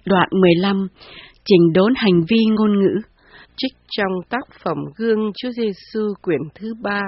Đoạn 15. Chỉnh đốn hành vi ngôn ngữ. Trích trong tác phẩm Gương Chúa Giêsu quyển thứ 3.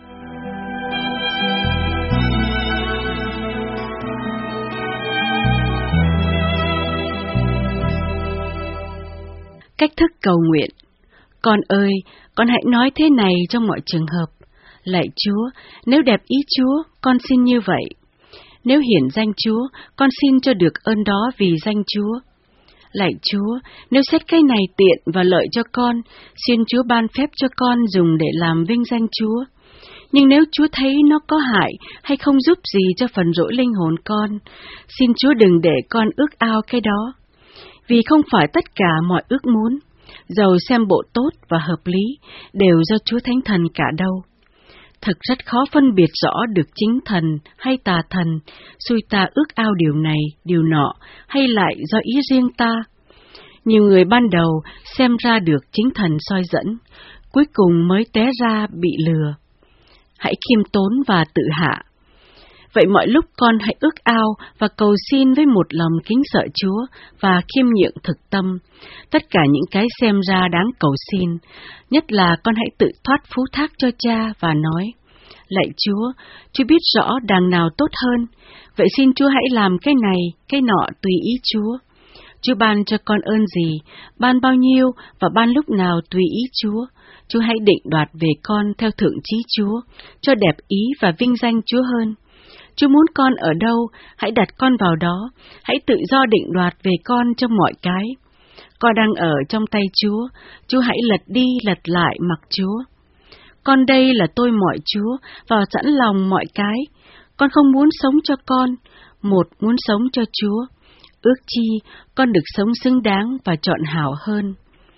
Cách thức cầu nguyện. Con ơi, con hãy nói thế này trong mọi trường hợp. Lạy Chúa, nếu đẹp ý Chúa, con xin như vậy. Nếu hiển danh Chúa, con xin cho được ơn đó vì danh Chúa. Lạy Chúa, nếu xét cái này tiện và lợi cho con, xin Chúa ban phép cho con dùng để làm vinh danh Chúa. Nhưng nếu Chúa thấy nó có hại hay không giúp gì cho phần rỗi linh hồn con, xin Chúa đừng để con ước ao cái đó. Vì không phải tất cả mọi ước muốn, dầu xem bộ tốt và hợp lý, đều do Chúa Thánh Thần cả đâu. Thật rất khó phân biệt rõ được chính thần hay tà thần, xui ta ước ao điều này, điều nọ, hay lại do ý riêng ta. Nhiều người ban đầu xem ra được chính thần soi dẫn, cuối cùng mới té ra bị lừa. Hãy khiêm tốn và tự hạ. Vậy mọi lúc con hãy ước ao và cầu xin với một lòng kính sợ Chúa và khiêm nhượng thực tâm, tất cả những cái xem ra đáng cầu xin, nhất là con hãy tự thoát phú thác cho Cha và nói: Lạy Chúa, Chúa biết rõ đàng nào tốt hơn, vậy xin Chúa hãy làm cái này, cái nọ tùy ý Chúa. Chúa ban cho con ơn gì, ban bao nhiêu và ban lúc nào tùy ý Chúa. Chúa hãy định đoạt về con theo thượng chí Chúa, cho đẹp ý và vinh danh Chúa hơn. Chúa muốn con ở đâu, hãy đặt con vào đó, hãy tự do định đoạt về con trong mọi cái. Con đang ở trong tay Chúa, Chúa hãy lật đi lật lại mặc Chúa. Con đây là tôi mọi Chúa, và sẵn lòng mọi cái. Con không muốn sống cho con, một muốn sống cho Chúa. Ước chi con được sống xứng đáng và chọn hảo hơn.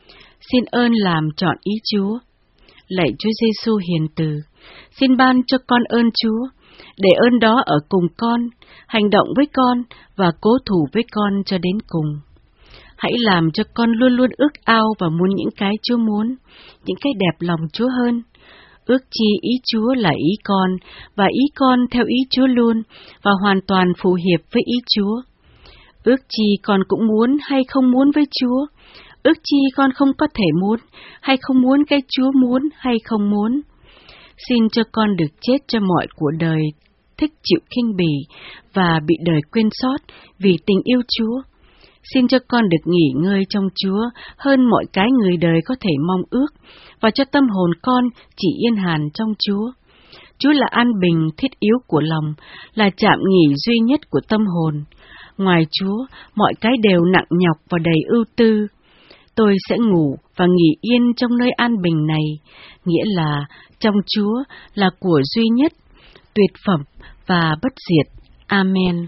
Xin ơn làm chọn ý Chúa. Lạy Chúa Giêsu hiền từ, xin ban cho con ơn Chúa, để ơn đó ở cùng con, hành động với con và cố thủ với con cho đến cùng. Hãy làm cho con luôn luôn ước ao và muốn những cái Chúa muốn, những cái đẹp lòng Chúa hơn. Ước chi ý Chúa là ý con, và ý con theo ý Chúa luôn, và hoàn toàn phù hợp với ý Chúa. Ước chi con cũng muốn hay không muốn với Chúa. Ước chi con không có thể muốn, hay không muốn cái Chúa muốn hay không muốn. Xin cho con được chết cho mọi của đời, thích chịu khinh bỉ và bị đời quên sót vì tình yêu Chúa. Xin cho con được nghỉ ngơi trong Chúa hơn mọi cái người đời có thể mong ước, và cho tâm hồn con chỉ yên hàn trong Chúa. Chúa là an bình thiết yếu của lòng, là trạm nghỉ duy nhất của tâm hồn. Ngoài Chúa, mọi cái đều nặng nhọc và đầy ưu tư. Tôi sẽ ngủ và nghỉ yên trong nơi an bình này, nghĩa là trong Chúa là của duy nhất, tuyệt phẩm và bất diệt. Amen.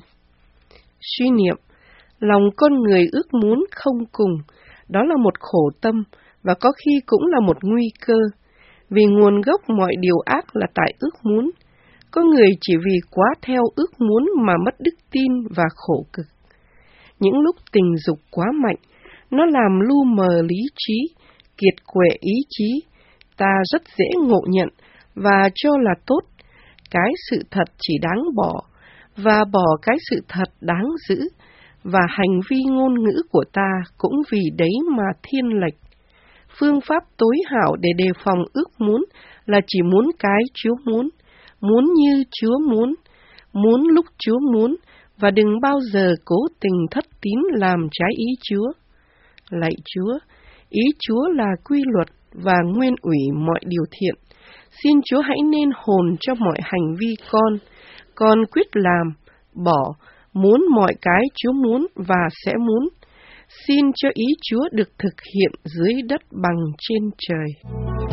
Suy niệm: lòng con người ước muốn không cùng, đó là một khổ tâm và có khi cũng là một nguy cơ, vì nguồn gốc mọi điều ác là tại ước muốn. Có người chỉ vì quá theo ước muốn mà mất đức tin và khổ cực. Những lúc tình dục quá mạnh, nó làm lu mờ lý trí, kiệt quệ ý chí, ta rất dễ ngộ nhận và cho là tốt. Cái sự thật chỉ đáng bỏ, và bỏ cái sự thật đáng giữ, và hành vi ngôn ngữ của ta cũng vì đấy mà thiên lệch. Phương pháp tối hảo để đề phòng ước muốn là chỉ muốn cái Chúa muốn như Chúa muốn lúc Chúa muốn, và đừng bao giờ cố tình thất tín làm trái ý Chúa. Lạy Chúa, ý Chúa là quy luật và nguyên ủy mọi điều thiện. Xin Chúa hãy nên hồn cho mọi hành vi con quyết làm, bỏ, muốn mọi cái Chúa muốn và sẽ muốn. Xin cho ý Chúa được thực hiện dưới đất bằng trên trời.